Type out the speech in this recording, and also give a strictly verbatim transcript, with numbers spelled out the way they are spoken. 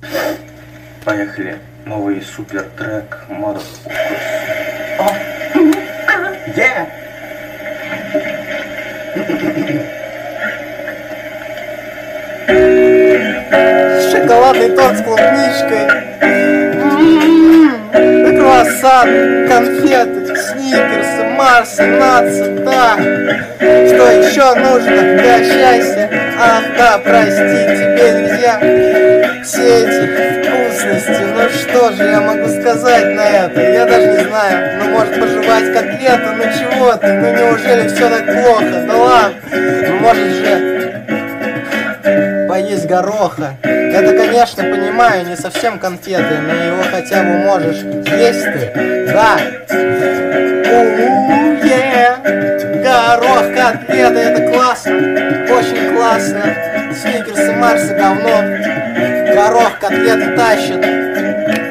Поехали. Новый супер трек Motherfuckers. Yeah! Шоколадный торт с клубничкой. М-м-м, круассан, конфеты, сникерсы, марсы, нации, да. Что еще нужно для счастья? Ах, да, прости, тебе нельзя. Все эти вкусности, ну что же я могу сказать на это? Я даже не знаю, ну может пожевать котлету, ну чего ты? Ну неужели все так плохо? Да ладно, ну может же поесть гороха. Это, конечно, понимаю, не совсем конфеты, но его хотя бы можешь есть ты. Да. У-у-у, yeah. Горох, котлеты, это классно. Очень классно. Сникерсы, Марсы, говно. Горох, котлеты тащат.